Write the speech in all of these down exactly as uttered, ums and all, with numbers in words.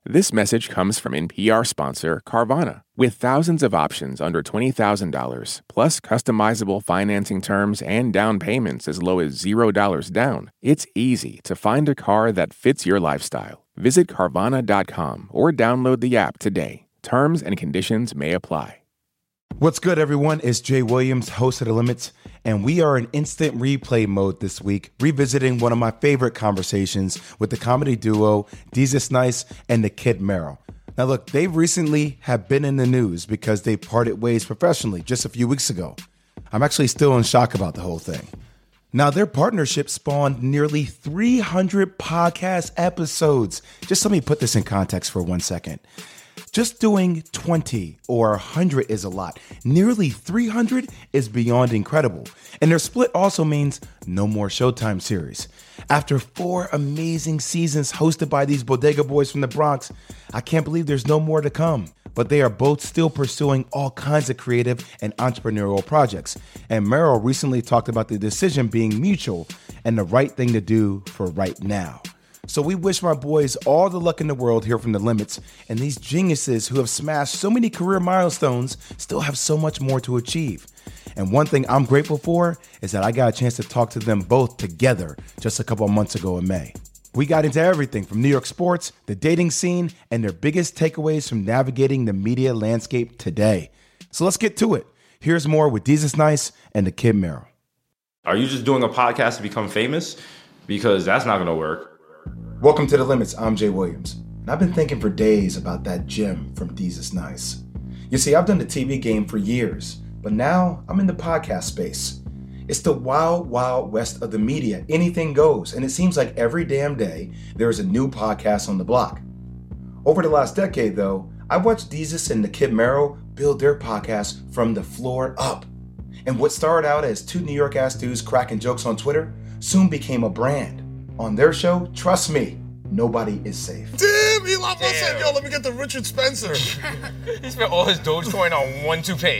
This message comes from N P R sponsor Carvana. With thousands of options under twenty thousand dollars, plus customizable financing terms and down payments as low as zero dollars down, it's easy to find a car that fits your lifestyle. Visit Carvana dot com or download the app today. Terms and conditions may apply. What's good, everyone? It's Jay Williams, host of The Limits, and we are in instant replay mode this week, revisiting one of my favorite conversations with the comedy duo Desus Nice and the Kid Mero. Now, look, they recently have been in the news because they parted ways professionally just a few weeks ago. I'm actually still in shock about the whole thing. Now, their partnership spawned nearly three hundred podcast episodes. Just let me put this in context for one second. Just doing twenty or one hundred is a lot. Nearly three hundred is beyond incredible. And their split also means no more Showtime series. After four amazing seasons hosted by these bodega boys from the Bronx, I can't believe there's no more to come. But they are both still pursuing all kinds of creative and entrepreneurial projects. And Mero recently talked about the decision being mutual and the right thing to do for right now. So we wish my boys all the luck in the world here from The Limits, and these geniuses who have smashed so many career milestones still have so much more to achieve. And one thing I'm grateful for is that I got a chance to talk to them both together just a couple of months ago in May. We got into everything from New York sports, the dating scene, and their biggest takeaways from navigating the media landscape today. So let's get to it. Here's more with Desus Nice and the Kid Mero. Are you just doing a podcast to become famous? Because that's not going to work. Welcome to The Limits. I'm Jay Williams. And I've been thinking for days about that gem from Desus Nice. You see, I've done the T V game for years, but now I'm in the podcast space. It's the wild, wild west of the media. Anything goes, and it seems like every damn day there is a new podcast on the block. Over the last decade, though, I watched Desus and the Kid Mero build their podcast from the floor up. And what started out as two New York-ass dudes cracking jokes on Twitter soon became a brand. On their show, trust me, nobody is safe. Damn, Elon Musk said, yo, let me get the Richard Spencer. He spent all his Dogecoin on one toupee.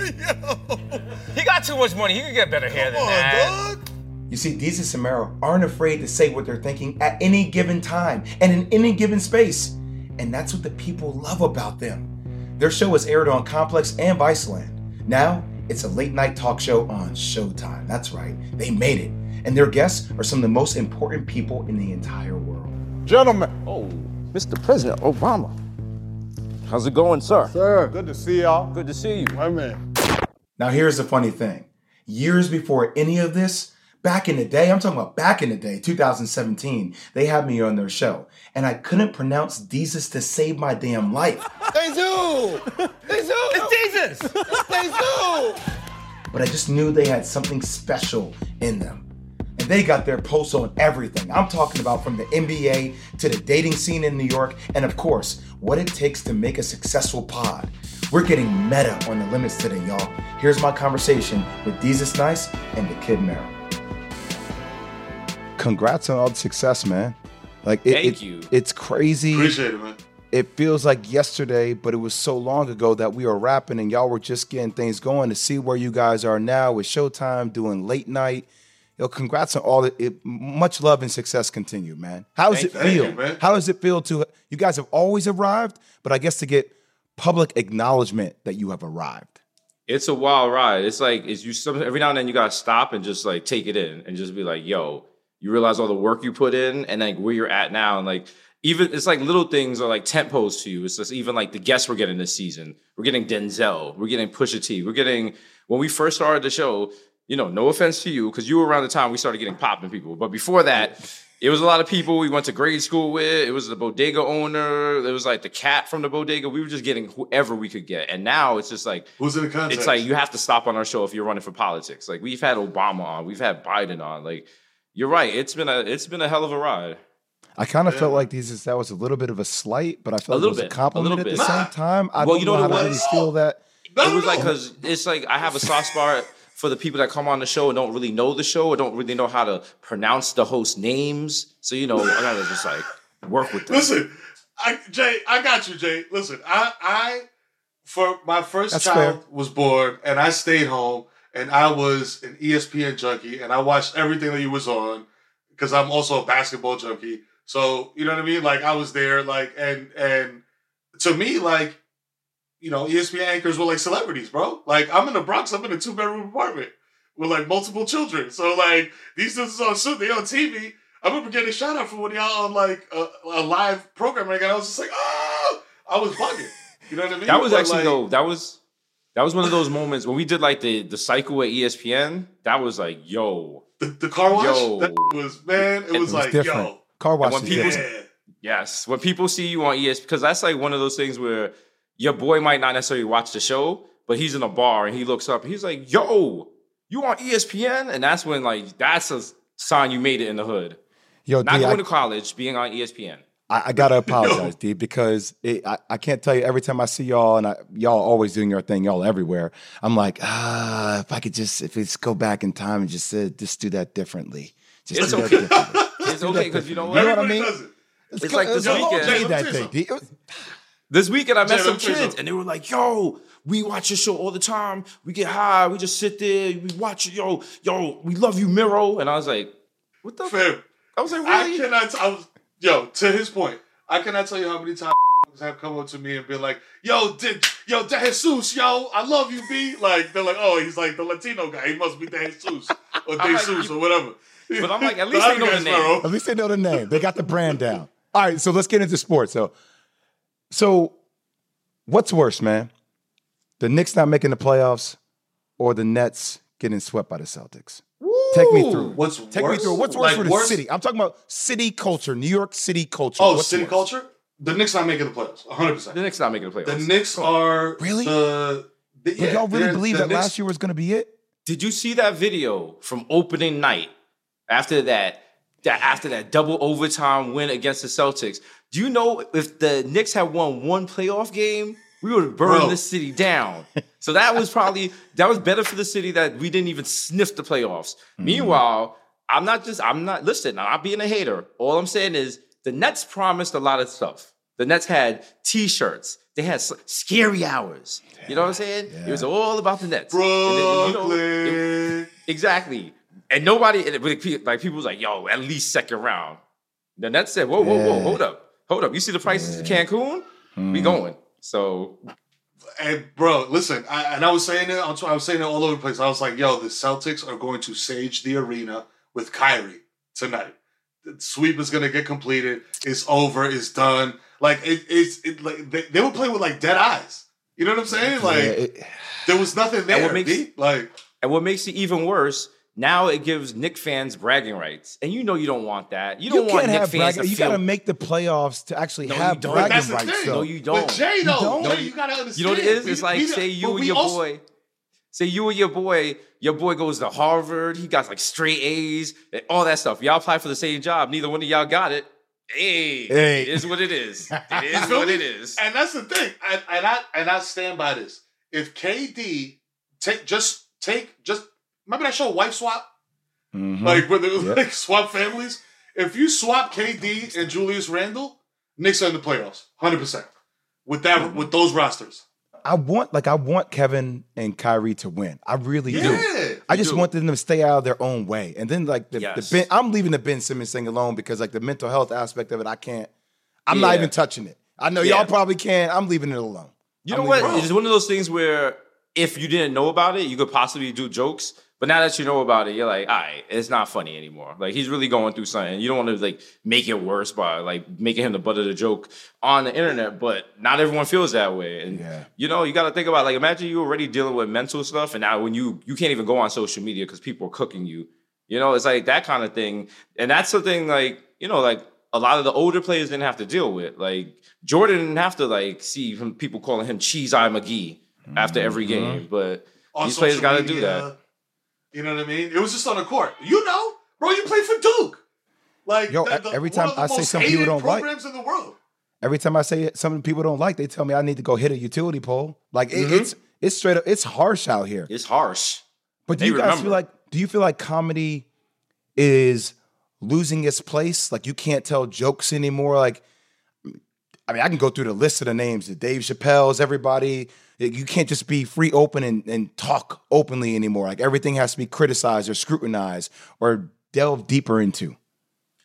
He got too much money. He could get better hair Come than on, that. dog. You see, Desus and Mero aren't afraid to say what they're thinking at any given time and in any given space. And that's what the people love about them. Their show is aired on Complex and Viceland. Now, it's a late-night talk show on Showtime. That's right, they made it. And their guests are some of the most important people in the entire world. Gentlemen. Oh, Mister President Obama. How's it going, sir? Sir, good to see y'all. Good to see you. My man. Now, here's the funny thing. Years before any of this, back in the day, I'm talking about back in the day, two thousand seventeen, they had me on their show. And I couldn't pronounce Desus to save my damn life. They do. They do. It's Jesus. They do. But I just knew they had something special in them. And they got their pulse on everything. I'm talking about from the N B A to the dating scene in New York, and of course, what it takes to make a successful pod. We're getting meta on The Limits today, y'all. Here's my conversation with Desus Nice and the Kid Mero. Congrats on all the success, man. Like it, Thank it, you. It's crazy. Appreciate it, man. It feels like yesterday, but it was so long ago that we were rapping and y'all were just getting things going. To see where you guys are now with Showtime, doing late night. Yo, congrats on all it. Much love and success continue, man. How does Thank it you. feel? Thank you, man. How does it feel to, you guys have always arrived, but I guess to get public acknowledgement that you have arrived. It's a wild ride. It's like, it's you. Some, every now and then you got to stop and just like take it in and just be like, yo, you realize all the work you put in and like where you're at now. And like, even it's like little things are like tent posts to you. It's just even like the guests we're getting this season. We're getting Denzel. We're getting Pusha T. We're getting, when we first started the show, you know, no offense to you, because you were around the time we started getting popping people. But before that, it was a lot of people we went to grade school with. It was the bodega owner. It was like the cat from the bodega. We were just getting whoever we could get. And now it's just like, Who's in the context? it's like you have to stop on our show if you're running for politics. Like we've had Obama on. We've had Biden on. Like, you're right. It's been a it's been a hell of a ride. I kind of Yeah. felt like these that was a little bit of a slight, but I A felt like it little was a bit, a compliment little at the bit. same time. I Well, don't you know know how what to it really was? feel that. No, It was no, like, no. because it's like I have a soft spot for the people that come on the show and don't really know the show or don't really know how to pronounce the host names. So, you know, I gotta just like work with them. Listen, I, Jay, I got you, Jay. Listen, I, I, for my first That's child fair. was born, and I stayed home, and I was an E S P N junkie, and I watched everything that you was on, because I'm also a basketball junkie. So, you know what I mean? Like, I was there, like, and and to me, like, you know, E S P N anchors were like celebrities, bro. Like, I'm in the Bronx, I'm in a two-bedroom apartment with, like, multiple children. So, like, these dudes on suit, they on T V. I remember getting a shout out from one of y'all on, like, a, a live program, and I was just like, oh! I was bugging. You know what I mean? That was But, actually, like, though, that was that was one of those moments when we did, like, the, the cycle at E S P N. That was like, yo. The, the car wash? Yo. That was, man, it was, It was like, different. yo. Car wash when is people- different. Yeah. Yes. When people see you on E S P N, because that's like one of those things where your boy might not necessarily watch the show, but he's in a bar and he looks up and he's like, yo, you on E S P N? And that's when, like, that's a sign you made it in the hood. Yo, Not D, going I, to college, being on E S P N. I, I gotta apologize, D, because it, I, I can't tell you every time I see y'all and I, y'all always doing your thing, y'all everywhere. I'm like, ah, if I could just, if it's go back in time and just uh, just do that differently. Just It's do that okay. differently. It's okay because you know You know what? what I Everybody mean? does it. It's, It's like it's this a whole weekend. day Let that me tell thing, you D. It was- This weekend I met Jay, some let me tell you kids something. and they were like, yo, we watch your show all the time. We get high. We just sit there. We watch it. Yo, yo, we love you, Miro. And I was like, what the? F-? Fam, I was like, I really? cannot. T- I was, yo, to his point, I cannot tell you how many times have come up to me and been like, "Yo, did yo De Jesus, yo, I love you, B." Like they're like, "Oh, he's like the Latino guy. He must be De Jesus or De I'm like, Jesus or whatever." But I'm like, at But least I they know got the name. Sparrow. At least they know the name. They got the brand down. All right, so let's get into sports. So, so what's worse, man? The Knicks not making the playoffs or the Nets getting swept by the Celtics? Take me through. What's Take worse? me through. What's worse Like, for the worse- city? I'm talking about city culture, New York City culture. Oh, What's city worse? culture. The Knicks not making the playoffs. one hundred percent. The Knicks not making the playoffs. The Knicks are Really? The, the, But yeah, y'all really they're- believe the that Knicks- last year was going to be it? Did you see that video from opening night after that, that after that double overtime win against the Celtics? Do you know if the Knicks had won one playoff game, we would have burned Bro. this city down. So that was probably that was better for the city that we didn't even sniff the playoffs. Mm-hmm. Meanwhile, I'm not just I'm not listen, I'm not being a hater. All I'm saying is the Nets promised a lot of stuff. The Nets had T-shirts. They had s- scary hours. You know what I'm saying? It was all about the Nets. And then, you know, Brooklyn. it- exactly. And nobody, and it- like people was like, "Yo, at least second round." The Nets said, "Whoa, whoa, whoa, Yeah. hold up, hold up. You see the prices in Cancun? We going." So And bro, listen, I, and I was saying it on Twitter, I was saying it all over the place. I was like, yo, the Celtics are going to sage the arena with Kyrie tonight. The sweep is going to get completed. It's over. It's done. Like, it, it's it, like they, they were playing with like dead eyes. You know what I'm saying? Like, Yeah, it- there was nothing there. what makes- B. Like, and what makes it even worse, now it gives Knick fans bragging rights, and you know you don't want that. You you don't want can't Knick have fans bragging. to You feel. got to make the playoffs to actually No, have you don't. but bragging that's the rights. thing. though. No, you don't. But Jay, though, don't? Jay, you got to understand. You know what it is? We- It's like we- say you but and we your also- boy. Say you and your boy, your boy goes to Harvard. He got like straight A's, and all that stuff. Y'all apply for the same job. Neither one of y'all got it. Hey, Hey. it is what it is. It You is feel what me? it is. And that's the thing. And, and I and I stand by this. If K D take just take just remember that show Wife Swap? Mhm. Like where they Yep. like swap families? If you swap K D and Julius Randle, Knicks are in the playoffs. one hundred percent. With that Mm-hmm. with those rosters. I want, like, I want Kevin and Kyrie to win. I really Yeah. do. I just do. want them to stay out of their own way. And then, like, the, Yes. the ben, I'm leaving the Ben Simmons thing alone because, like, the mental health aspect of it, I can't. I'm not Yeah. even touching it. I know Yeah. y'all probably can. I'm leaving it alone. You I'm know what? leaving it It's one of those things where if you didn't know about it, you could possibly do jokes. But now that you know about it, you're like, all right, it's not funny anymore. Like he's really going through something. You don't want to like make it worse by like making him the butt of the joke on the internet. But not everyone feels that way. And Yeah. you know, you got to think about like imagine you already dealing with mental stuff, and now when you you can't even go on social media because people are cooking you. You know, it's like that kind of thing. And that's something like you know, like a lot of the older players didn't have to deal with. Like Jordan didn't have to like see him, people calling him Cheese Eye McGee after every game. But On these players social got to do media, that. You know what I mean? It was just on the court. You know, bro, you played for Duke. Like Yo, the, the, every one time of the I say most something people hated don't like- programs in the world. Every time I say it, some people don't like, they tell me I need to go hit a utility pole. Like, it, Mm-hmm. it's it's straight up, it's harsh out here. It's harsh. But do They you guys remember. feel like, do you feel like comedy is losing its place? Like you can't tell jokes anymore? Like, I mean, I can go through the list of the names, the Dave Chappelle's, everybody. You can't just be free open and, and talk openly anymore. Like everything has to be criticized or scrutinized or delved deeper into.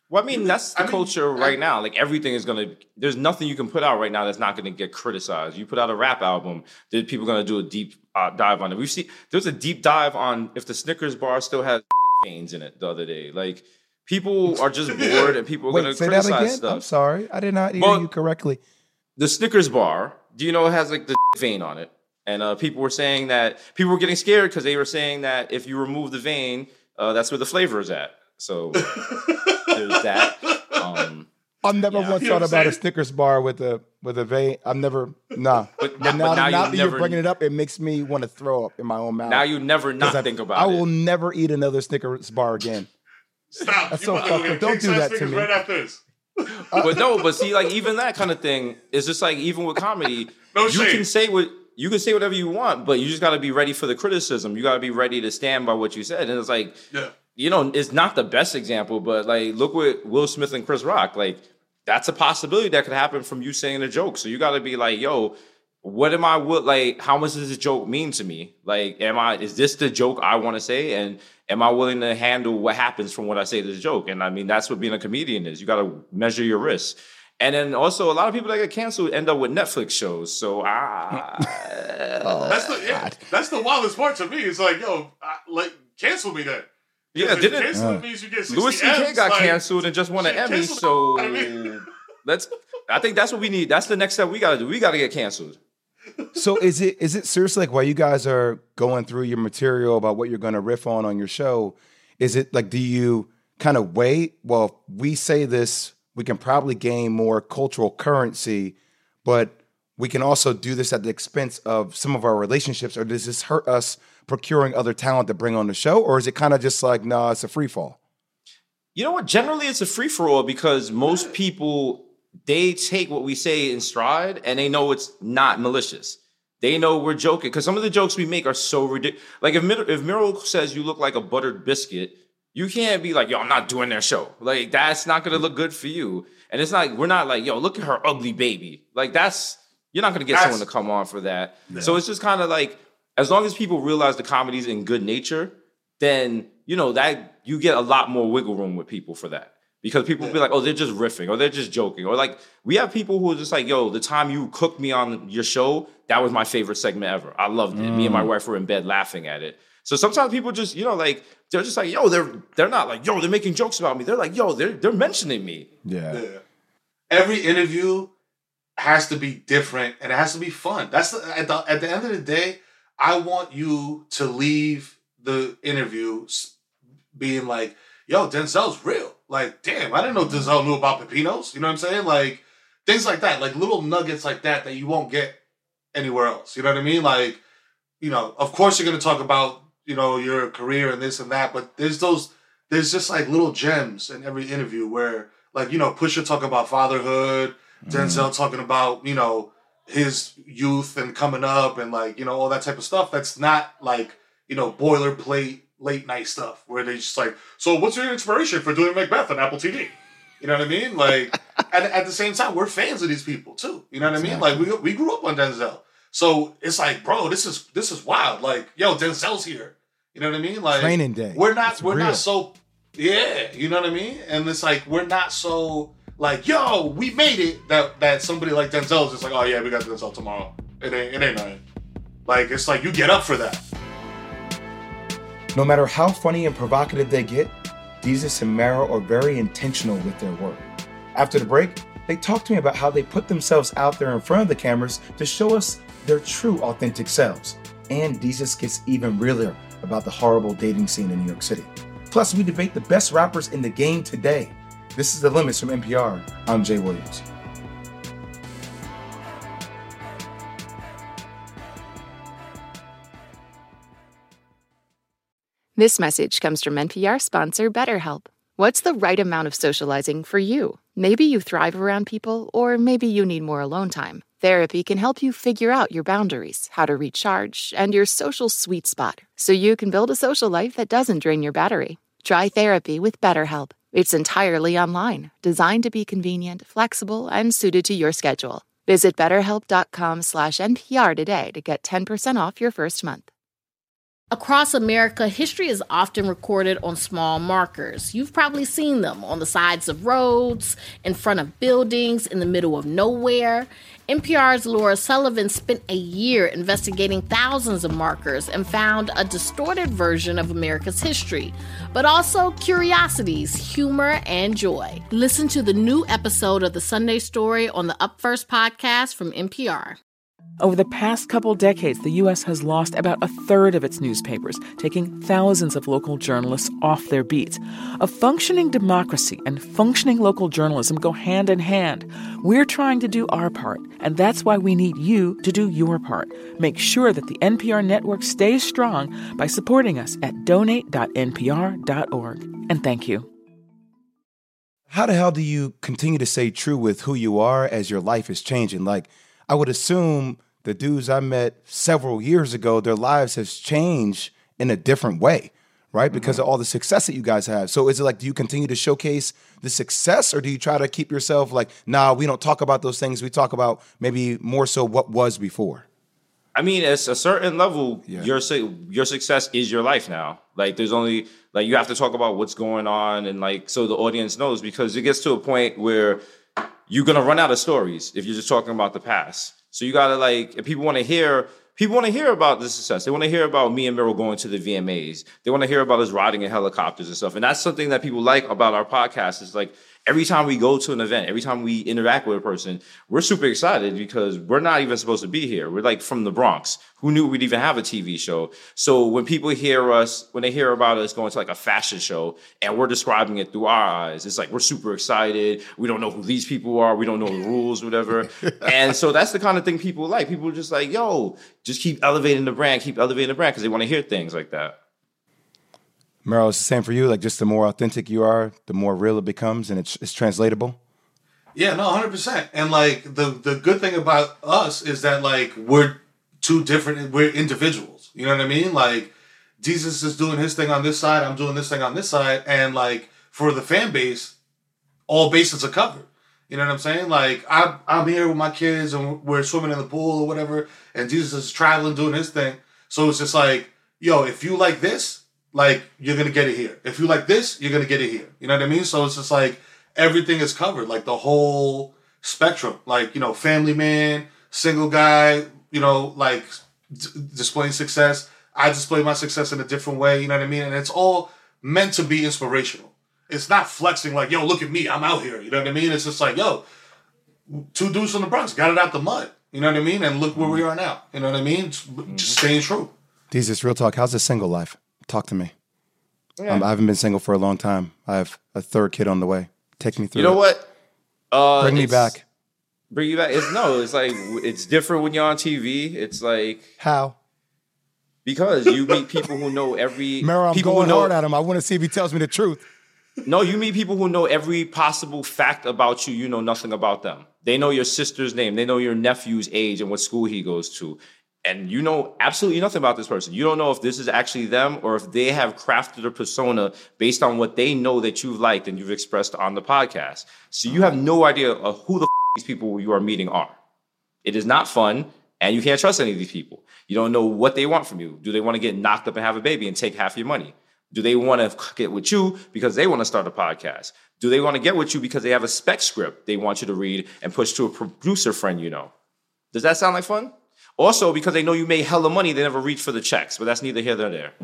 Well, I mean, that's the I mean, culture I- right now. Like everything is gonna. There's nothing you can put out right now that's not gonna get criticized. You put out a rap album, then people are gonna do a deep uh, dive on it. We've seen there's a deep dive on if the Snickers bar still has veins in it the other day. Like people are just bored and people are Wait, gonna say that criticize again? stuff. I'm sorry. I did not hear Well- you correctly. The Snickers bar, do you know it has like the vein on it? And uh, people were saying that people were getting scared because they were saying that if you remove the vein, uh, that's where the flavor is at. So there's that. Um, I've never yeah. once You know thought what I'm about a saying? Snickers bar with a with a vein. I've never nah. But- But, but now, now now you that never- you're bringing it up, it makes me want to throw up in my own mouth. now you never 'Cause not I, think about I it. will never eat another Snickers bar again. Stop. That's You so about fucked get up. Don't king do size that to Snickers me. right after this. But no, but see, like even that kind of thing is just like even with comedy, No you shade. can say what you can say whatever you want, but you just got to be ready for the criticism. You got to be ready to stand by what you said. And it's like, Yeah. you know, it's not the best example, but like look with Will Smith and Chris Rock. Like that's a possibility that could happen from you saying a joke. So you got to be like, yo, what am I wi- like? How much does this joke mean to me? Like, am I is this the joke I want to say? And am I willing to handle what happens from what I say to the joke? And I mean, that's what being a comedian is. You got to measure your risks. And then also, a lot of people that get canceled end up with Netflix shows. So I, That's the yeah, that's the wildest part to me. It's like, yo, I, like cancel me then. yeah, If didn't cancel Uh. means you get Louis sixty C K M's, got like, canceled and just won an shit, Emmy? cancel So the- I mean- let's. I think that's what we need. That's the next step we got to do. We got to get canceled. So is it is it seriously like while you guys are going through your material about what you're going to riff on on your show, is it like do you kind of wait? Well, if we say this, we can probably gain more cultural currency, but we can also do this at the expense of some of our relationships, or does this hurt us procuring other talent to bring on the show? Or is it kind of just like, no, nah, it's a free fall? You know what? Generally, it's a free for all because most people they take what we say in stride and they know it's not malicious. They know we're joking because some of the jokes we make are so ridiculous. Like if Mir- if Miracle says you look like a buttered biscuit, you can't be like, yo, I'm not doing their show. Like that's not gonna look good for you. And it's not we're not like, yo, look at her ugly baby. Like that's you're not gonna get That's- someone to come on for that. So it's just kind of like as long as people realize the comedy's in good nature, then you know that you get a lot more wiggle room with people for that. Because people will be like, oh, they're just riffing or they're just joking. Or like, we have people who are just like, yo, the time you cooked me on your show, that was my favorite segment ever. I loved it. Me and my wife were in bed laughing at it. So sometimes people just, you know, like, they're just like, yo, they're they're not like, yo, they're making jokes about me. They're like, yo, they're they're mentioning me. Yeah. Yeah. Every interview has to be different and it has to be fun. That's the, at the at the end of the day, I want you to leave the interview s- being like, yo, Denzel's real. Like, damn, I didn't know Denzel knew about pepinos. You know what I'm saying? Like, things like that. Like, little nuggets like that that you won't get anywhere else. You know what I mean? Like, you know, of course you're going to talk about, you know, your career and this and that, but there's those, there's just like little gems in every interview where, like, you know, Pusha talking about fatherhood, Denzel talking about, you know, his youth and coming up and like, you know, all that type of stuff. That's not like, you know, boilerplate late night stuff where they just like, so what's your inspiration for doing Macbeth on Apple T V? You know what I mean? Like, at, at the same time, we're fans of these people too. You know what I mean? Like, we we grew up on Denzel, so it's like, bro, this is this is wild. Like, yo, Denzel's here. You know what I mean? Like, Training day. We're not It's we're real. not so yeah. You know what I mean? And it's like we're not so like, yo, we made it. That that somebody like Denzel is just like, oh yeah, we got Denzel tomorrow. It ain't it ain't nothing. Like, it's like you get up for that. No matter how funny and provocative they get, Desus and Mero are very intentional with their work. After the break, they talk to me about how they put themselves out there in front of the cameras to show us their true, authentic selves. And Desus gets even realer about the horrible dating scene in New York City. Plus, we debate the best rappers in the game today. This is The Limits from N P R. I'm Jay Williams. This message comes from N P R sponsor BetterHelp. What's the right amount of socializing for you? Maybe you thrive around people, or maybe you need more alone time. Therapy can help you figure out your boundaries, how to recharge, and your social sweet spot, so you can build a social life that doesn't drain your battery. Try therapy with BetterHelp. It's entirely online, designed to be convenient, flexible, and suited to your schedule. Visit betterhelp.com slash NPR today to get ten percent off your first month. Across America, history is often recorded on small markers. You've probably seen them on the sides of roads, in front of buildings, in the middle of nowhere. N P R's Laura Sullivan spent a year investigating thousands of markers and found a distorted version of America's history, but also curiosities, humor, and joy. Listen to the new episode of The Sunday Story on the Up First podcast from N P R. Over the past couple decades, the U S has lost about a third of its newspapers, taking thousands of local journalists off their beats. A functioning democracy and functioning local journalism go hand in hand. We're trying to do our part, and that's why we need you to do your part. Make sure that the N P R network stays strong by supporting us at donate dot n p r dot org. And thank you. How the hell do you continue to stay true with who you are as your life is changing? Like, I would assume the dudes I met several years ago, their lives has changed in a different way, right? Because mm-hmm. of all the success that you guys have. So is it like, do you continue to showcase the success, or do you try to keep yourself like, nah, we don't talk about those things. We talk about maybe more so what was before? I mean, at a certain level, yeah. your your success is your life now. Like, there's only, like, you have to talk about what's going on, and like, so the audience knows, because it gets to a point where you're going to run out of stories if you're just talking about the past. So you got to, like, if people want to hear, people want to hear about the success. They want to hear about me and Mero going to the V M As. They want to hear about us riding in helicopters and stuff. And that's something that people like about our podcast, is like, every time we go to an event, every time we interact with a person, we're super excited because we're not even supposed to be here. We're like from the Bronx. Who knew we'd even have a T V show? So when people hear us, when they hear about us going to like a fashion show and we're describing it through our eyes, it's like, we're super excited. We don't know who these people are. We don't know the rules, whatever. And so that's the kind of thing people like. People are just like, yo, just keep elevating the brand, keep elevating the brand, because they want to hear things like that. Mero, it's the same for you? Like, just the more authentic you are, the more real it becomes, and it's, it's translatable? Yeah, no, one hundred percent. And, like, the, the good thing about us is that, like, we're two different, we're individuals. You know what I mean? Like, Jesus is doing his thing on this side, I'm doing this thing on this side, and, like, for the fan base, all bases are covered. You know what I'm saying? Like, I, I'm here with my kids, and we're swimming in the pool or whatever, and Jesus is traveling, doing his thing. So it's just like, yo, if you like this, like, you're going to get it here. If you like this, you're going to get it here. You know what I mean? So it's just like, everything is covered, like the whole spectrum. Like, you know, family man, single guy, you know, like d- displaying success. I display my success in a different way. You know what I mean? And it's all meant to be inspirational. It's not flexing like, yo, look at me, I'm out here. You know what I mean? It's just like, yo, two dudes from the Bronx got it out the mud. You know what I mean? And look where we are now. You know what I mean? Just, just staying true. Jesus, real talk. How's the single life? Talk to me. Yeah. Um, I haven't been single for a long time. I have a third kid on the way. Take me through. You know it. what? Uh, bring me back. Bring you back. It's no. It's like, it's different when you're on T V. It's like, how? Because you meet people who know every. Mero, I'm people going who know, hard at him. I want to see if he tells me the truth. No, you meet people who know every possible fact about you. You know nothing about them. They know your sister's name. They know your nephew's age and what school he goes to. And you know absolutely nothing about this person. You don't know if this is actually them or if they have crafted a persona based on what they know that you've liked and you've expressed on the podcast. So you have no idea of who the f- these people you are meeting are. It is not fun, and you can't trust any of these people. You don't know what they want from you. Do they want to get knocked up and have a baby and take half your money? Do they want to get with you because they want to start a podcast? Do they want to get with you because they have a spec script they want you to read and push to a producer friend you know? Does that sound like fun? Also, because they know you made hella money, they never reach for the checks. But that's neither here nor there.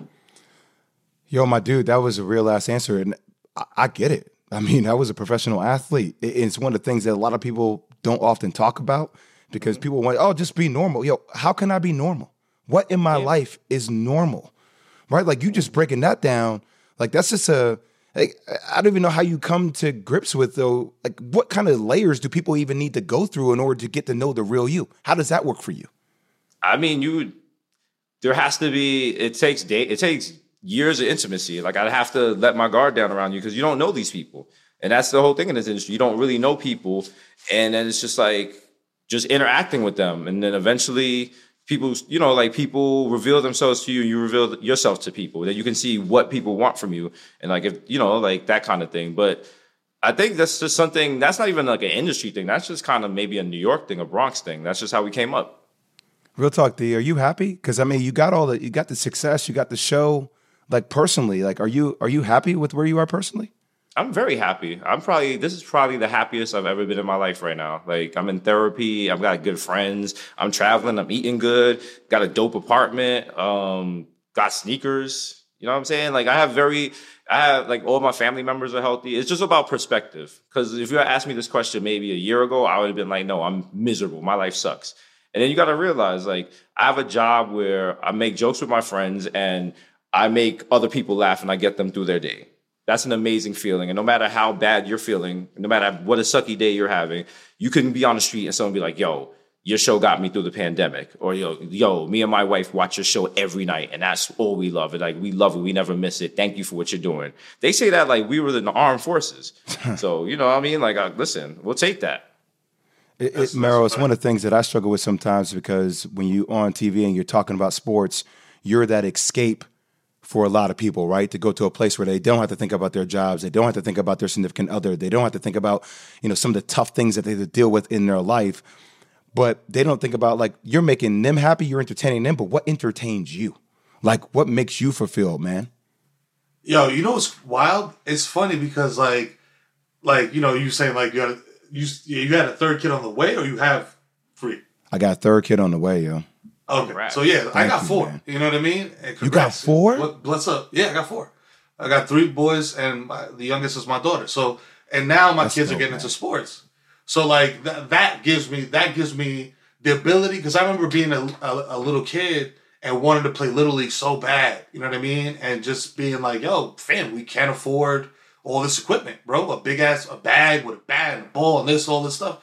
Yo, my dude, that was a real ass answer. And I, I get it. I mean, I was a professional athlete. It, it's one of the things that a lot of people don't often talk about because people want, oh, just be normal. Yo, how can I be normal? What in my yeah. life is normal? Right? Like, you just breaking that down. Like, that's just a, like, I don't even know how you come to grips with, though. Like, what kind of layers do people even need to go through in order to get to know the real you? How does that work for you? I mean, you. There has to be. It takes day. It takes years of intimacy. Like, I'd have to let my guard down around you because you don't know these people, and that's the whole thing in this industry. You don't really know people, and then it's just like just interacting with them, and then eventually people, you know, like people reveal themselves to you, and you reveal yourself to people. That you can see what people want from you, and like if you know, like that kind of thing. But I think that's just something. That's not even like an industry thing. That's just kind of maybe a New York thing, a Bronx thing. That's just how we came up. Real talk, D. Are you happy? Because I mean, you got all the you got the success, you got the show. Like personally, like are you are you happy with where you are personally? I'm very happy. I'm probably this is probably the happiest I've ever been in my life right now. Like I'm in therapy. I've got good friends. I'm traveling. I'm eating good. Got a dope apartment. Um, got sneakers. You know what I'm saying? Like I have very, I have like all my family members are healthy. It's just about perspective. Because if you had asked me this question maybe a year ago, I would have been like, no, I'm miserable. My life sucks. And then you got to realize like I have a job where I make jokes with my friends and I make other people laugh and I get them through their day. That's an amazing feeling. And no matter how bad you're feeling, no matter what a sucky day you're having, you can be on the street and someone be like, yo, your show got me through the pandemic. Or, yo, yo, me and my wife watch your show every night, and that's all we love. It like, we love it. We never miss it. Thank you for what you're doing. They say that like we were in the armed forces. So, you know what I mean? Like, uh, listen, we'll take that. It, it, Meryl, it's one of the things that I struggle with sometimes because when you're on T V and you're talking about sports, you're that escape for a lot of people, right? To go to a place where they don't have to think about their jobs. They don't have to think about their significant other. They don't have to think about, you know, some of the tough things that they have to deal with in their life. But they don't think about, like, you're making them happy, you're entertaining them, but what entertains you? Like, what makes you fulfilled, man? Yo, you know what's wild? It's funny because, like, like you know, you saying, like, you had, a, you, you had a third kid on the way or you have three? I got a third kid on the way, yo. Okay, Congrats. so yeah, Thank I got you, four. man. You know what I mean? And You got congrats. four? What, what's up? Yeah, I got four. I got three boys, and my, the youngest is my daughter. So, and now my That's kids dope, are getting man. into sports. So, like that, that gives me that gives me the ability because I remember being a, a, a little kid and wanting to play Little League so bad. You know what I mean? And just being like, yo, fam, we can't afford all this equipment, bro. A big ass a bag with a bat and a ball and this, all this stuff.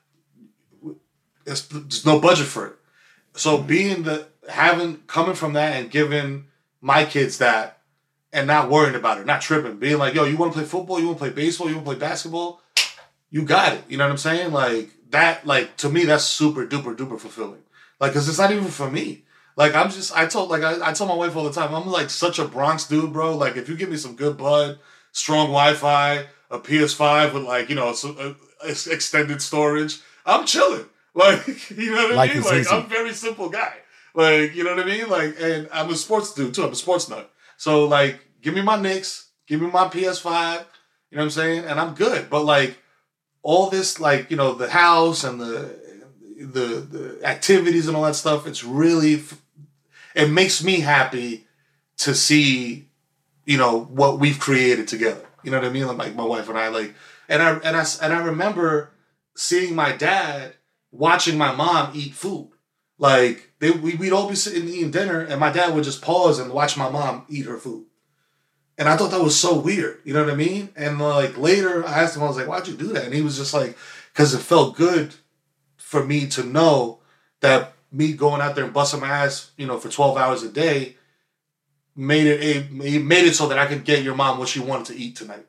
It's, there's no budget for it. So being the having coming from that and giving my kids that and not worrying about it, not tripping, being like, yo, you want to play football, you want to play baseball, you want to play basketball, you got it. You know what I'm saying? Like that, like to me, that's super duper duper fulfilling. Like, cause it's not even for me. Like I'm just, I told, like I, I tell my wife all the time, I'm like such a Bronx dude, bro. Like if you give me some good bud, strong Wi-Fi, a P S five with like you know some, uh, extended storage, I'm chilling. Like you know what I Life mean? is Like easy. I'm a very simple guy. Like you know what I mean? Like and I'm a sports dude too. I'm a sports nut. So like, give me my Knicks, give me my P S five. You know what I'm saying? And I'm good. But like all this, like you know, the house and the the the activities and all that stuff. It's really it makes me happy to see, you know, what we've created together. You know what I mean? Like my wife and I, like, and I and I and I remember seeing my dad watching my mom eat food. Like they, we, we'd all be sitting eating dinner, and my dad would just pause and watch my mom eat her food. And I thought that was so weird. You know what I mean? And like later, I asked him, I was like, "Why'd you do that?" And he was just like, "Because it felt good for me to know that me going out there and busting my ass, you know, for twelve hours a day, made it a made it so that I could get your mom what she wanted to eat tonight."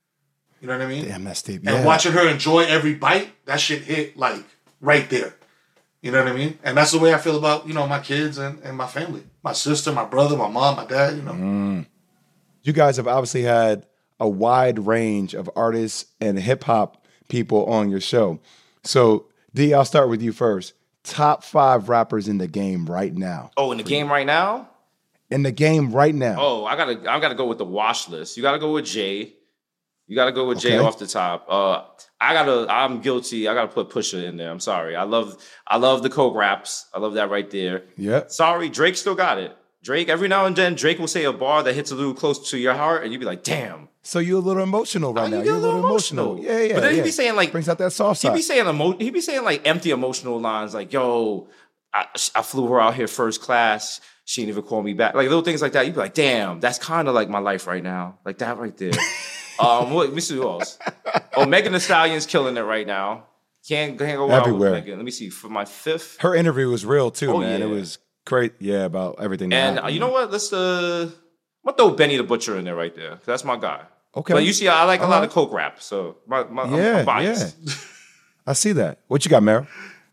You know what I mean? Damn, that's deep. And Yeah. watching her enjoy every bite, that shit hit like right there. You know what I mean? And that's the way I feel about, you know, my kids and, and my family. My sister, my brother, my mom, my dad, you know. Mm. You guys have obviously had a wide range of artists and hip hop people on your show. So, D, I'll start with you first. Top five rappers in the game right now. Oh, in the game right now? In the game right now. Oh, I gotta I gotta go with the wash list. You gotta go with Jay. You gotta go with Jay Okay. off the top. Uh, I gotta. I'm guilty. I gotta put Pusha in there. I'm sorry. I love. I love the coke raps. I love that right there. Yeah. Sorry, Drake still got it. Drake. Every now and then, Drake will say a bar that hits a little close to your heart, and you be like, "Damn." So you're a little emotional right Oh, now. you get You're a a little little emotional. emotional. Yeah, yeah. But then yeah. he be saying like brings out that soft he side. be saying emo- he be saying like empty emotional lines like, "Yo, I, I flew her out here first class. She didn't even call me back." Like little things like that. You be like, "Damn, that's kind of like my life right now." Like that right there. um, what, let me see who else. Oh, Megan Thee Stallion's killing it right now. Can't, can't go wrong Everywhere. with Megan. Let me see for my fifth. Her interview was real too, Oh, man. yeah. It was great. Yeah, about everything. that And uh, happened. you know what? Let's uh, I'm gonna throw Benny the Butcher in there right there. That's my guy. Okay. But you see, I like a lot Uh-huh. of coke rap, so my, my, I'm- Yeah, I'm biased. yeah. I see that. What you got, Meryl?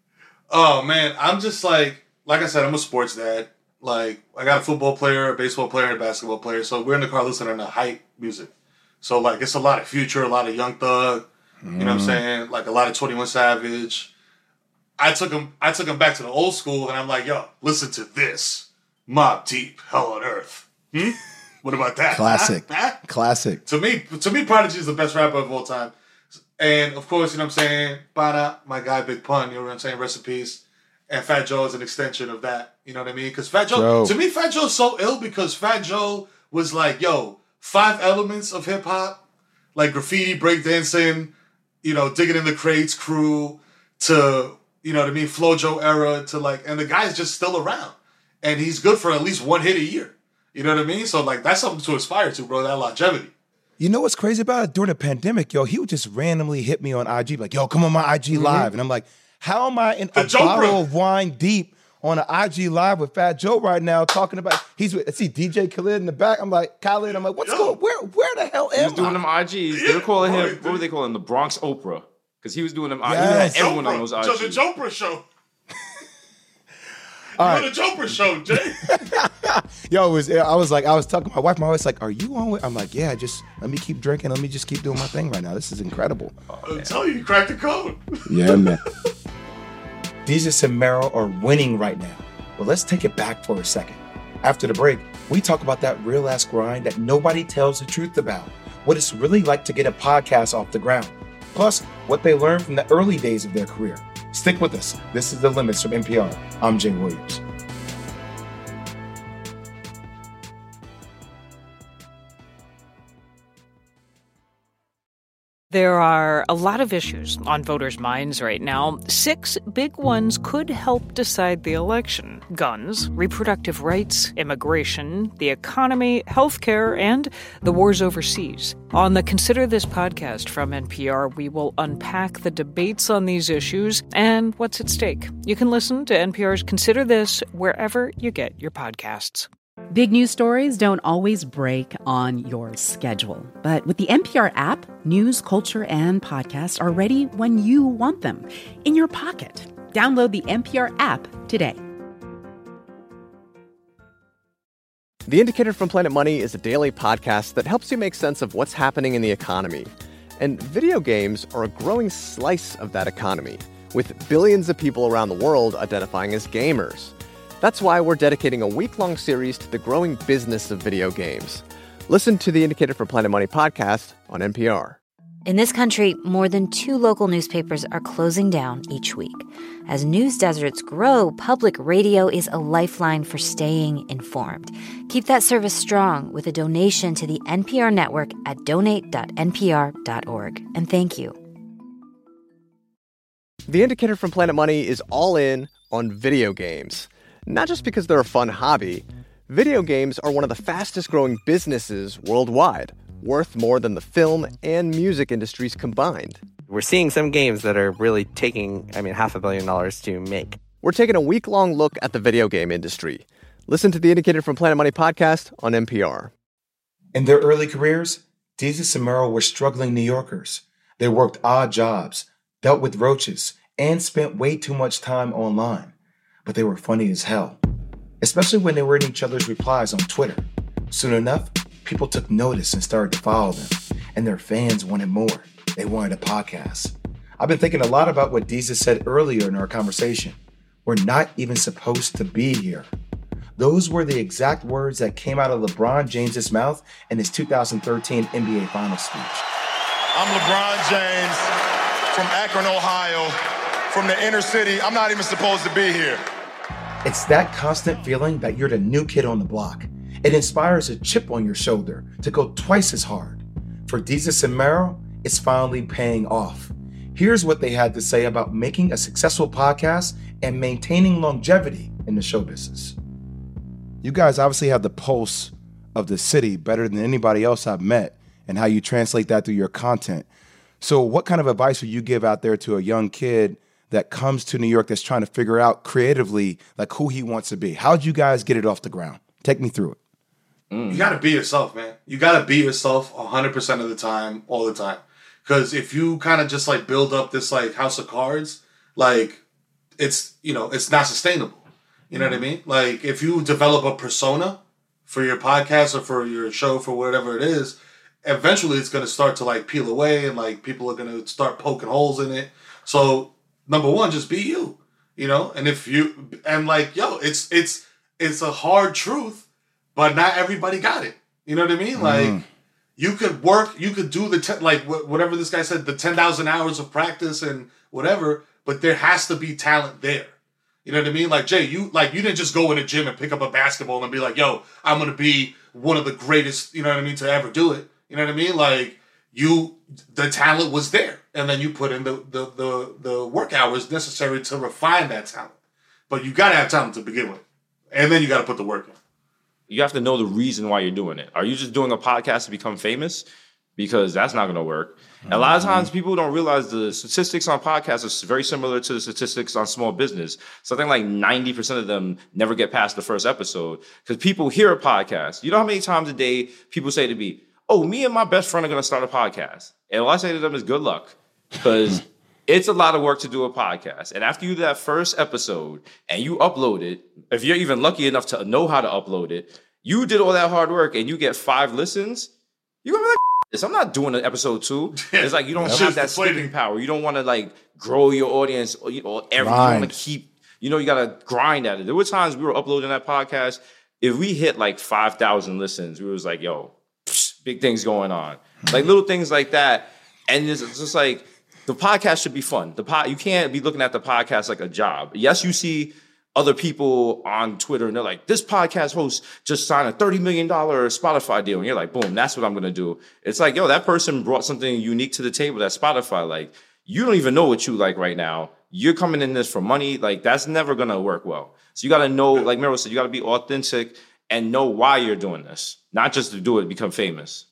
Oh man, I'm just like, like I said, I'm a sports dad. Like I got a football player, a baseball player, and a basketball player. So we're in the car listening to hype music. So like it's a lot of Future, a lot of Young Thug. You know what I'm saying? Like a lot of twenty-one Savage. I took him. I took him back to the old school, and I'm like, yo, listen to this, Mobb Deep, Hell on Earth. Hmm? What about that? Classic. Huh? Huh? Classic. To me, to me, Prodigy is the best rapper of all time. And of course, you know what I'm saying? Bada, my guy, Big Pun, you know what I'm saying? Rest in peace. And Fat Joe is an extension of that. You know what I mean? Because Fat Joe, Joe, to me, Fat Joe's so ill because Fat Joe was like, yo, five elements of hip hop, like graffiti, breakdancing, you know, digging in the crates crew, to, you know what I mean, Flojo era, to like, and the guy's just still around. And he's good for at least one hit a year. You know what I mean? So like, that's something to aspire to, bro, that longevity. You know what's crazy about it? During the pandemic, yo, he would just randomly hit me on I G, like, yo, come on my I G mm-hmm. live. And I'm like, how am I in the a Joe bottle bro. of wine deep on an I G live with Fat Joe right now talking about, he's with, I see D J Khaled in the back. I'm like, Khaled, I'm like, what's yo. going, where where the hell am I? He was doing them I Gs. Yeah, they were calling him, what were they calling him? The Bronx Oprah. Because he was doing them, yes. he had everyone Oprah. on those I Gs. So the Jopra show. All You're right. on the Jopra show, Jay. Yo, it was, I was like, I was talking to my wife. My wife's like, are you on with? I'm like, yeah, just let me keep drinking. Let me just keep doing my thing right now. This is incredible. I'm telling you, you cracked the code. Yeah, man. Desus and Mero are winning right now. But let's take it back for a second. After the break, we talk about that real ass grind that nobody tells the truth about. What it's really like to get a podcast off the ground. Plus, what they learned from the early days of their career. Stick with us. This is The Limits from N P R. I'm Jay Williams. There are a lot of issues on voters' minds right now. Six big ones could help decide the election: guns, reproductive rights, immigration, the economy, healthcare, and the wars overseas. On the Consider This podcast from N P R, we will unpack the debates on these issues and what's at stake. You can listen to N P R's Consider This wherever you get your podcasts. Big news stories don't always break on your schedule. But with the N P R app, news, culture, and podcasts are ready when you want them, in your pocket. Download the N P R app today. The Indicator from Planet Money is a daily podcast that helps you make sense of what's happening in the economy. And video games are a growing slice of that economy, with billions of people around the world identifying as gamers. That's why we're dedicating a week-long series to the growing business of video games. Listen to the Indicator from Planet Money podcast on N P R. In this country, more than two local newspapers are closing down each week. As news deserts grow, public radio is a lifeline for staying informed. Keep that service strong with a donation to the N P R network at donate dot n p r dot org. And thank you. The Indicator from Planet Money is all in on video games. Not just because they're a fun hobby. Video games are one of the fastest growing businesses worldwide, worth more than the film and music industries combined. We're seeing some games that are really taking, I mean, half a billion dollars to make. We're taking a week-long look at the video game industry. Listen to the Indicator from Planet Money podcast on N P R. In their early careers, Desus and Mero were struggling New Yorkers. They worked odd jobs, dealt with roaches, and spent way too much time online. But they were funny as hell, especially when they were in each other's replies on Twitter. Soon enough, people took notice and started to follow them, and their fans wanted more. They wanted a podcast. I've been thinking a lot about what Desus said earlier in our conversation. We're not even supposed to be here. Those were the exact words that came out of LeBron James's mouth in his two thousand thirteen N B A Finals speech. I'm LeBron James from Akron, Ohio, from the inner city. I'm not even supposed to be here. It's that constant feeling that you're the new kid on the block. It inspires a chip on your shoulder to go twice as hard. For Desus and Mero, it's finally paying off. Here's what they had to say about making a successful podcast and maintaining longevity in the show business. You guys obviously have the pulse of the city better than anybody else I've met, and how you translate that through your content. So what kind of advice would you give out there to a young kid that comes to New York that's trying to figure out creatively like who he wants to be? How'd you guys get it off the ground? Take me through it. Mm. You got to be yourself, man. You got to be yourself one hundred percent of the time, all the time. Because if you kind of just like build up this like house of cards, like it's, you know, it's not sustainable. You know mm. what I mean? Like if you develop a persona for your podcast or for your show, for whatever it is, eventually it's going to start to like peel away and like people are going to start poking holes in it. So number one, just be you. You know, and if you and like, yo, it's it's it's a hard truth, but not everybody got it. You know what I mean? Mm. Like, you could work, you could do the ten, like wh- whatever this guy said, the ten thousand hours of practice and whatever, but there has to be talent there. You know what I mean? Like, Jay, you like you didn't just go in a gym and pick up a basketball and be like, yo, I'm gonna be one of the greatest, you know what I mean, to ever do it. You know what I mean? Like, you, the talent was there, and then you put in the the the, the work hours necessary to refine that talent. But you gotta have talent to begin with, and then you gotta put the work in. You have to know the reason why you're doing it. Are you just doing a podcast to become famous? Because that's not going to work. Mm-hmm. A lot of times people don't realize the statistics on podcasts are very similar to the statistics on small business. Something like ninety percent of them never get past the first episode because people hear a podcast. You know how many times a day people say to me, oh, me and my best friend are going to start a podcast. And all I say to them is good luck, because it's a lot of work to do a podcast. And after you do that first episode and you upload it, if you're even lucky enough to know how to upload it, you did all that hard work and you get five listens, you're going to be like, this. I'm not doing an episode two. It's like you don't have that sticking power. You don't want to like grow your audience or, you know, every, you want to keep, you know, you got to grind at it. There were times we were uploading that podcast. If we hit like five thousand listens, we was like, yo, psh, big things going on. Like little things like that. And it's just like, the podcast should be fun. The pod, you can't be looking at the podcast like a job. Yes, you see other people on Twitter and they're like, this podcast host just signed a thirty million dollars Spotify deal. And you're like, boom, that's what I'm going to do. It's like, yo, that person brought something unique to the table that Spotify like. You don't even know what you like right now. You're coming in this for money. Like, that's never going to work well. So you got to know, like Meryl said, you got to be authentic and know why you're doing this, not just to do it, become famous.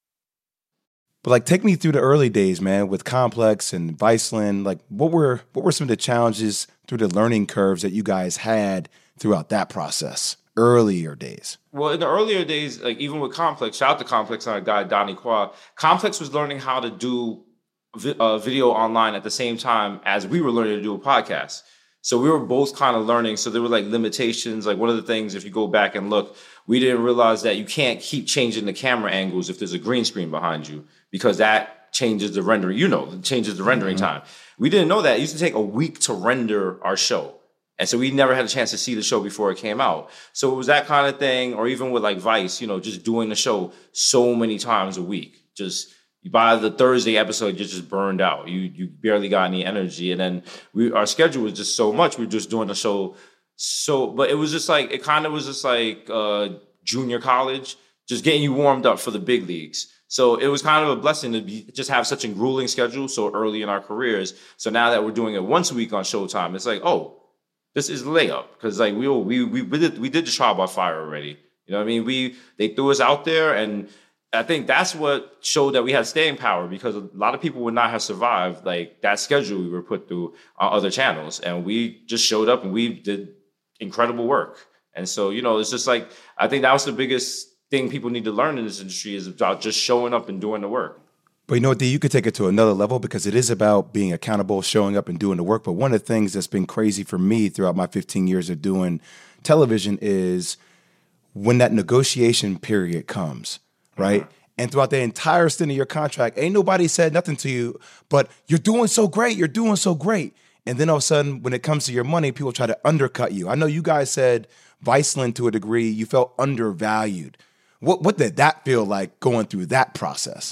But like, take me through the early days, man, with Complex and Viceland. Like, what were what were some of the challenges through the learning curves that you guys had throughout that process, earlier days? Well, in the earlier days, like even with Complex, shout out to Complex and our guy Donnie Qua. Complex was learning how to do vi- uh, video online at the same time as we were learning to do a podcast. So we were both kind of learning. So there were like limitations. Like one of the things, if you go back and look, we didn't realize that you can't keep changing the camera angles if there's a green screen behind you, because that changes the rendering, you know, it changes the rendering mm-hmm. time. We didn't know that. It used to take a week to render our show. And so we never had a chance to see the show before it came out. So it was that kind of thing, or even with like Vice, you know, just doing the show so many times a week. Just by the Thursday episode, you're just burned out. You you barely got any energy. And then we our schedule was just so much. We were just doing the show so, but it was just like, it kind of was just like uh, junior college, just getting you warmed up for the big leagues. So it was kind of a blessing to be, just have such a grueling schedule so early in our careers. So now that we're doing it once a week on Showtime, it's like, oh, this is layup. Because like we, we we we did we did the Trial by Fire already. You know what I mean? We they threw us out there, and I think that's what showed that we had staying power, because a lot of people would not have survived like that schedule we were put through on other channels. And we just showed up and we did incredible work. And so, you know, it's just like, I think that was the biggest thing people need to learn in this industry, is about just showing up and doing the work. But you know what, D, you could take it to another level, because it is about being accountable, showing up and doing the work. But one of the things that's been crazy for me throughout my fifteen years of doing television is when that negotiation period comes, right? Mm-hmm. And throughout the entire stint of your contract, ain't nobody said nothing to you, but you're doing so great, you're doing so great. And then all of a sudden, when it comes to your money, people try to undercut you. I know you guys said Viceland to a degree, you felt undervalued. What what did that feel like going through that process?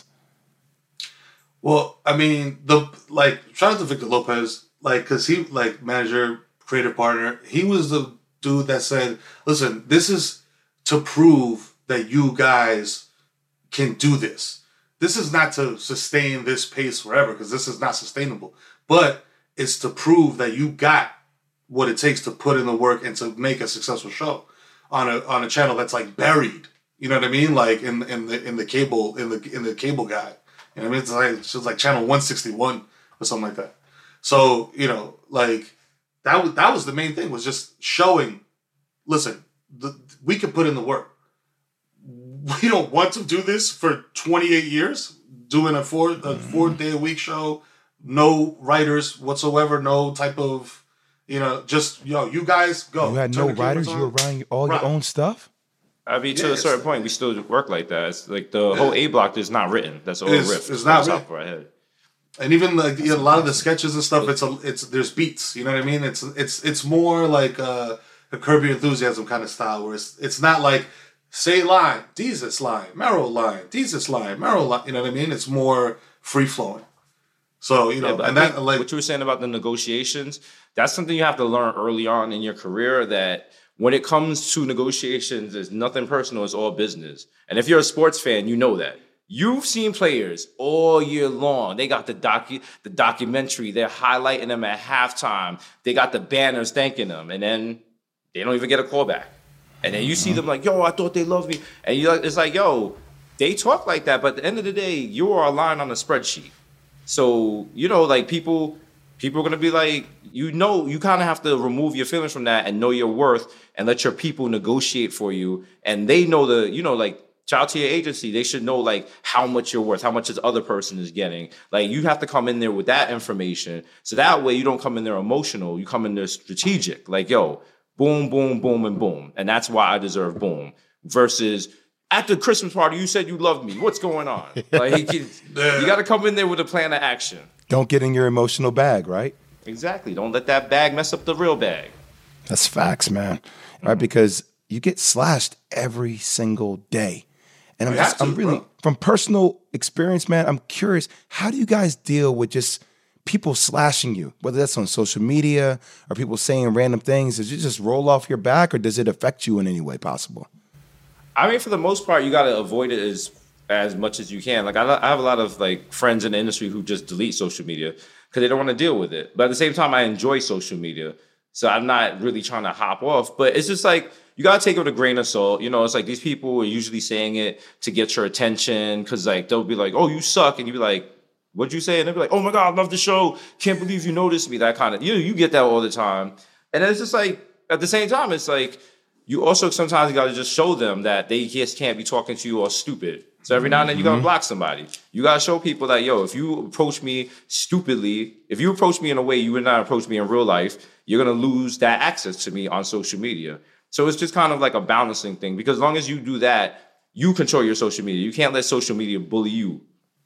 Well, I mean, the like shout out to Victor Lopez, like because he like manager, creative partner. He was the dude that said, "Listen, this is to prove that you guys can do this. This is not to sustain this pace forever, because this is not sustainable. But it's to prove that you got what it takes to put in the work and to make a successful show on a on a channel that's like buried." You know what I mean? Like in in the in the cable in the in the cable guide. You know what I mean? It's like it's just like channel one sixty-one or something like that. So, you know, like that was that was the main thing, was just showing, listen, the, we can put in the work. We don't want to do this for twenty-eight years, doing a four a four day a week show, no writers whatsoever, no type of, you know, just yo, you guys go. You had no writers, you were writing all right. your own stuff? I mean, to yes. a certain point, we still work like that. It's like the yeah. whole A block is not written. That's all it's, ripped. It's not off our head. And even like you know, a lot of the sketches and stuff, it's a, it's there's beats. You know what I mean? It's it's it's more like a, a Curb Your Enthusiasm kind of style, where it's it's not like say line, Jesus line, Merrill line, Jesus line, Merrill line. You know what I mean? It's more free flowing. So you know, yeah, and that like what you were saying about the negotiations, that's something you have to learn early on in your career. That when it comes to negotiations, it's nothing personal; it's all business. And if you're a sports fan, you know that. You've seen players all year long. They got the docu the documentary. They're highlighting them at halftime. They got the banners thanking them, and then they don't even get a call back. And then you see them like, yo, I thought they loved me. And you it's like, yo, they talk like that, but at the end of the day, you are a line on a spreadsheet. So, you know, like people people are gonna be like, you know, you kind of have to remove your feelings from that and know your worth and let your people negotiate for you. And they know the, you know, like, shout out to your agency. They should know like how much you're worth, how much this other person is getting. Like you have to come in there with that information. So that way you don't come in there emotional. You come in there strategic. Like, yo, boom, boom, boom, and boom. And that's why I deserve boom. Versus at the Christmas party, you said you loved me. What's going on? Like you, you got to come in there with a plan of action. Don't get in your emotional bag, right? Exactly. Don't let that bag mess up the real bag. That's facts, man. Right? Because you get slashed every single day. And I'm, just, to, I'm really, bro. From personal experience, man, I'm curious, how do you guys deal with just people slashing you, whether that's on social media or people saying random things? Does it just roll off your back or does it affect you in any way possible? I mean, for the most part, you got to avoid it as as much as you can. Like, I, I have a lot of like friends in the industry who just delete social media because they don't want to deal with it. But at the same time, I enjoy social media. So I'm not really trying to hop off. But it's just like, you got to take it with a grain of salt. You know, it's like these people are usually saying it to get your attention because, like, they'll be like, oh, you suck. And you'll be like, what'd you say? And they'll be like, oh, my God, I love the show. Can't believe you noticed me. That kind of, you know, you get that all the time. And it's just like, at the same time, it's like, you also sometimes got to just show them that they just can't be talking to you all stupid. So every now and then you got to block somebody. You got to show people that, yo, if you approach me stupidly, if you approach me in a way you would not approach me in real life, you're going to lose that access to me on social media. So it's just kind of like a balancing thing because as long as you do that, you control your social media. You can't let social media bully you.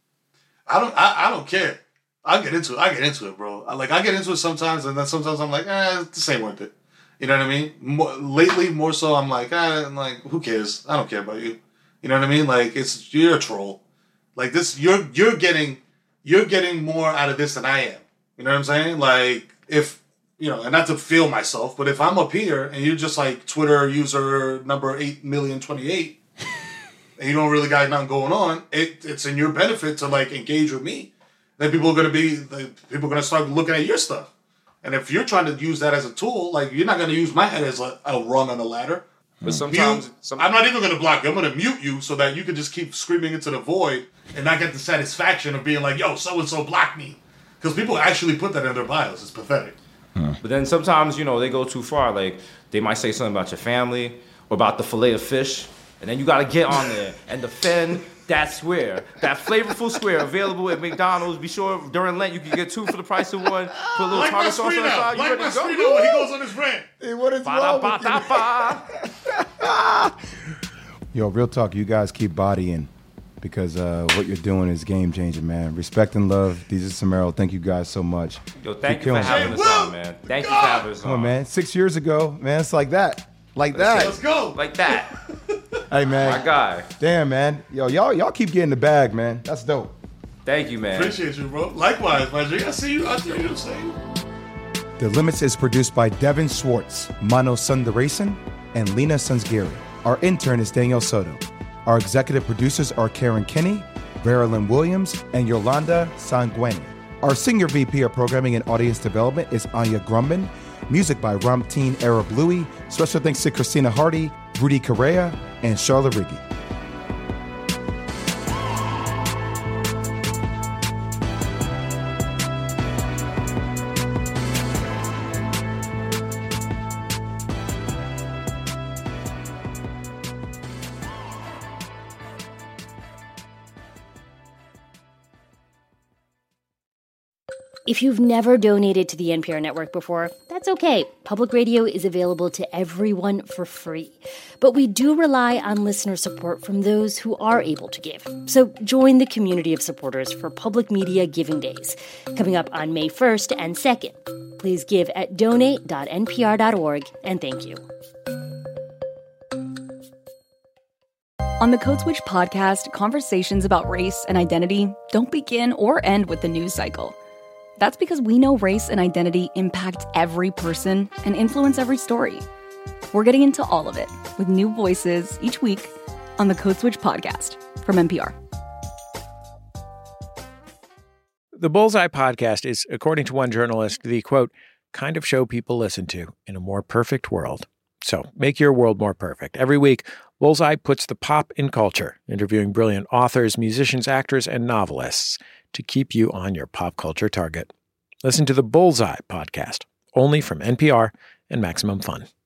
I don't. I, I don't care. I get into it. I get into it, bro. I, like I get into it sometimes, and then sometimes I'm like, eh, this ain't worth it. You know what I mean? More, lately, more so, I'm like, eh, I'm like, who cares? I don't care about you. You know what I mean? Like it's you're a troll. Like this, you're you're getting you're getting more out of this than I am. You know what I'm saying? Like if. You know, and not to feel myself, but if I'm up here and you're just like Twitter user number eight million twenty-eight, and you don't really got nothing going on, it, it's in your benefit to like engage with me. Then people are gonna be like, people are gonna start looking at your stuff. And if you're trying to use that as a tool, like you're not gonna use my head as a, a rung on the ladder. But sometimes mute, some, I'm not even gonna block you. I'm gonna mute you so that you can just keep screaming into the void and not get the satisfaction of being like, yo, so and so blocked me. Because people actually put that in their bios. It's pathetic. But then sometimes, you know, they go too far. Like, they might say something about your family or about the fillet of fish. And then you got to get on there and defend that square. That flavorful square available at McDonald's. Be sure during Lent you can get two for the price of one. Put a little like tartar sauce on the side. You like ready to go? Masrino when he goes on his rant. Hey, what is wrong with you? Yo, real talk. You guys keep bodying because uh, what you're doing is game changing, man. Respect and love. Deezus and Mero, thank you guys so much. Yo, thank keep you for killing having it. us on, man. Thank you for having us on. Come on, man. Six years ago, man, it's like that. Like that. Let's go. Like that. Hey, man. My guy. Damn, man. Yo, y'all y'all keep getting the bag, man. That's dope. Thank you, man. Appreciate you, bro. Likewise, my G. I see you. I see you. See you. The Limits is produced by Devin Schwartz, Mano Sundaresan, and Lena Sunsgiri. Our intern is Danielle Soto. Our executive producers are Karen Kinney, Verilyn Williams, and Yolanda Sanguini. Our senior V P of Programming and Audience Development is Anya Grumman. Music by Ramteen Arab Louie. Special thanks to Christina Hardy, Rudy Correa, and Charlotte Riggi. If you've never donated to the N P R network before, that's okay. Public radio is available to everyone for free. But we do rely on listener support from those who are able to give. So join the community of supporters for Public Media Giving Days, coming up on May first and second. Please give at donate dot n p r dot org, and thank you. On the Code Switch podcast, conversations about race and identity don't begin or end with the news cycle. That's because we know race and identity impact every person and influence every story. We're getting into all of it with new voices each week on the Code Switch podcast from N P R. The Bullseye podcast is, according to one journalist, the, quote, kind of show people listen to in a more perfect world. So make your world more perfect. Every week, Bullseye puts the pop in culture, interviewing brilliant authors, musicians, actors, and novelists to keep you on your pop culture target. Listen to the Bullseye podcast, only from N P R and Maximum Fun.